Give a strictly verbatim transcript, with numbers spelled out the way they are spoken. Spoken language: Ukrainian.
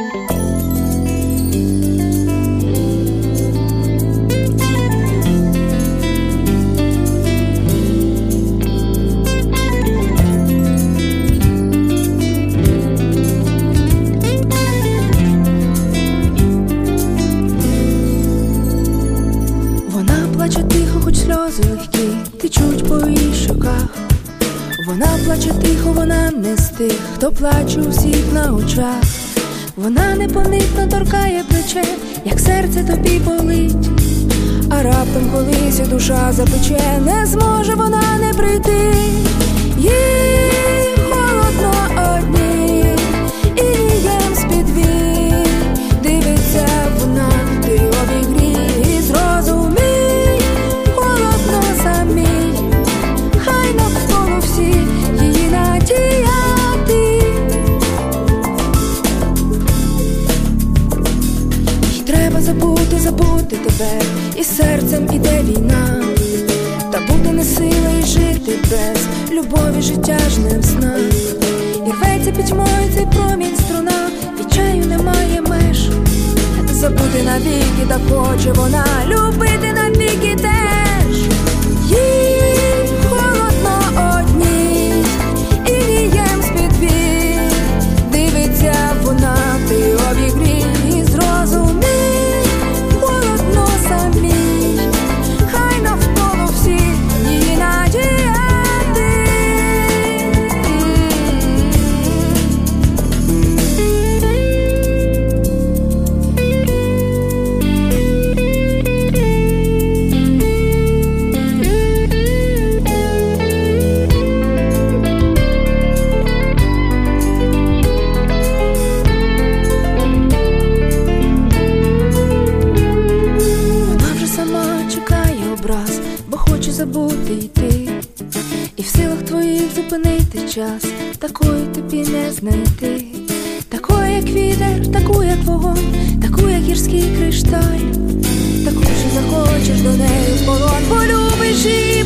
Плаче тихо, хоч сльози легкі течуть по її щоках. Вона плаче тихо, вона не з тих, хто плаче у всіх на очах. Вона непомітно торкає плече, як серце тобі болить. А раптом колись і душа запече, не зможе вона не прийти. Їй холодно одній, і нієм з-під вій дивиться вона, ти обігрій і зрозумій. Забути, забути тебе, і серцем іде війна. Та бути не сила і жити без любові, життя ж не в снах. І рветься пітьмою цей промінь струна, відчаю немає меж. Забути навіки, так хоче вона любити навіки теж. Їй холодно одній, і нієм з-під вій дивиться вона, ти обігрій і зрозумій. Бо хоче забути йти, і в силах твоїх зупинити час. Такої тобі не знайти, такої, як вітер, таку, як вогонь, таку, як гірський кришталь, таку, що захочеш до неї в полон, полюбиш її.